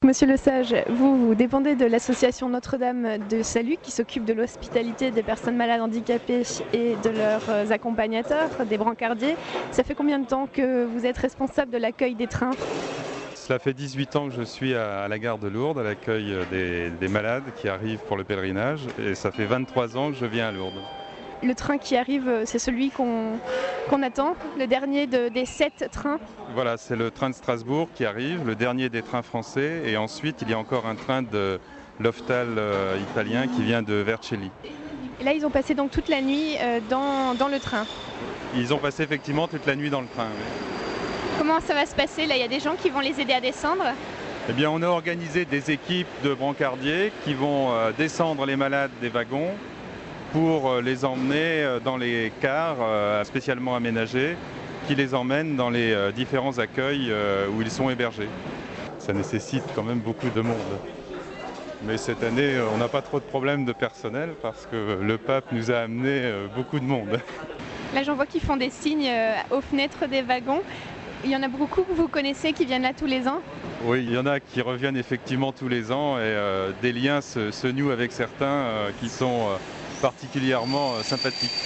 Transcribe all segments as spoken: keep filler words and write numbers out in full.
Monsieur Lesage, vous, vous dépendez de l'association Notre-Dame de Salut qui s'occupe de l'hospitalité des personnes malades handicapées et de leurs accompagnateurs, des brancardiers. Ça fait combien de temps que vous êtes responsable de l'accueil des trains ? Cela fait dix-huit ans que je suis à la gare de Lourdes, à l'accueil des, des malades qui arrivent pour le pèlerinage, et ça fait vingt-trois ans que je viens à Lourdes. Le train qui arrive, c'est celui qu'on qu'on attend, le dernier de, des sept trains. Voilà, c'est le train de Strasbourg qui arrive, le dernier des trains français, et ensuite il y a encore un train de l'Oftal euh, italien qui vient de Vercelli. Et là, ils ont passé donc toute la nuit euh, dans, dans le train. Ils ont passé effectivement toute la nuit dans le train. Oui. Comment ça va se passer? Là, il y a des gens qui vont les aider à descendre? Eh bien, on a organisé des équipes de brancardiers qui vont euh, descendre les malades des wagons pour les emmener dans les cars spécialement aménagés qui les emmènent dans les différents accueils où ils sont hébergés. Ça nécessite quand même beaucoup de monde. Mais cette année, on n'a pas trop de problèmes de personnel parce que le pape nous a amené beaucoup de monde. Là, j'en vois qui font des signes aux fenêtres des wagons. Il y en a beaucoup que vous connaissez qui viennent là tous les ans? Oui, il y en a qui reviennent effectivement tous les ans et euh, des liens se, se nouent avec certains euh, qui sont euh, particulièrement euh, sympathiques.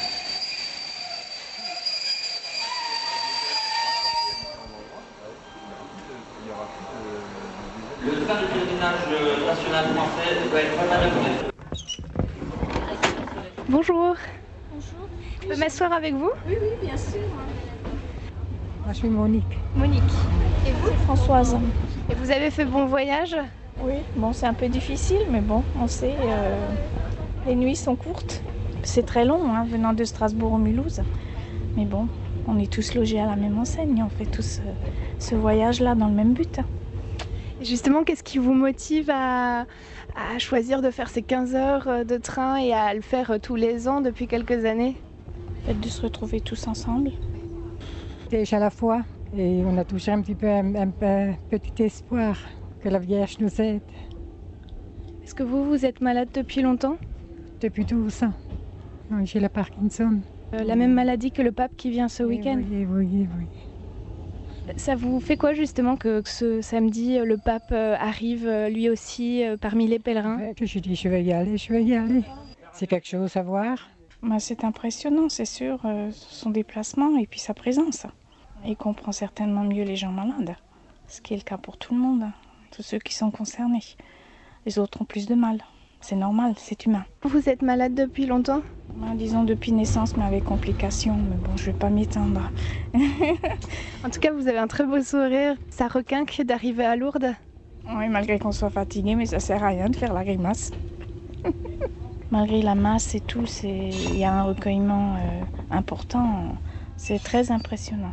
Le train de pèlerinage national français doit être manœuvré. Bonjour. Bonjour. Je peux m'asseoir avec vous? Oui, oui, bien sûr. Moi, je suis Monique. Monique. Et vous? Françoise. Et vous avez fait bon voyage? Oui, bon, c'est un peu difficile, mais bon, on sait, euh, les nuits sont courtes. C'est très long, hein, venant de Strasbourg au Mulhouse. Mais bon, on est tous logés à la même enseigne, on fait tous euh, ce voyage-là dans le même but. Et justement, qu'est-ce qui vous motive à, à choisir de faire ces quinze heures de train et à le faire tous les ans depuis quelques années? Le fait de se retrouver tous ensemble. Déjà à la fois, et on a toujours un petit peu un, un, un petit espoir que la Vierge nous aide. Est-ce que vous, vous êtes malade depuis longtemps? Depuis douze ans. Oui, j'ai la Parkinson. Euh, la même maladie que le pape qui vient ce week-end? Oui, oui, oui, oui. Ça vous fait quoi justement que, que ce samedi, le pape arrive lui aussi parmi les pèlerins? Ouais, que je dis, je vais y aller, je vais y aller. C'est quelque chose à voir. Bah, c'est impressionnant, c'est sûr, euh, son déplacement et puis sa présence. Il comprend certainement mieux les gens malades, ce qui est le cas pour tout le monde, tous ceux qui sont concernés. Les autres ont plus de mal. C'est normal, c'est humain. Vous êtes malade depuis longtemps? Ben, disons depuis naissance, mais avec complications. Mais bon, je ne vais pas m'étendre. En tout cas, vous avez un très beau sourire. Ça requinque d'arriver à Lourdes? Oui, malgré qu'on soit fatigué, mais ça ne sert à rien de faire la grimace. Malgré la masse et tout, il y a un recueillement euh, important. C'est très impressionnant.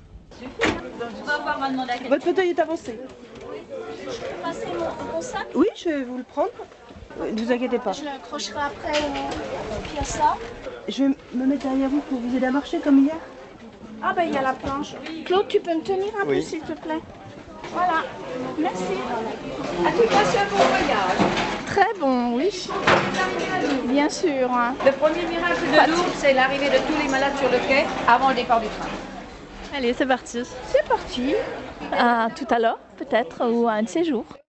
Votre fauteuil est avancé. Passer mon, mon sac? Oui, je vais vous le prendre. Ne vous inquiétez pas. Je l'accrocherai après au piazza. Je vais me mettre derrière vous pour vous aider à marcher comme hier. Ah ben il y a la planche. Claude, tu peux me tenir un oui. peu s'il te plaît? Voilà. Merci. À tout passé un bon voyage. Très bon, oui. Bien sûr. Hein. Le premier miracle de Lourdes, c'est l'arrivée de tous les malades sur le quai avant le départ du train. Allez, c'est parti. C'est parti. À tout à l'heure, peut-être, ou à un de ces jours.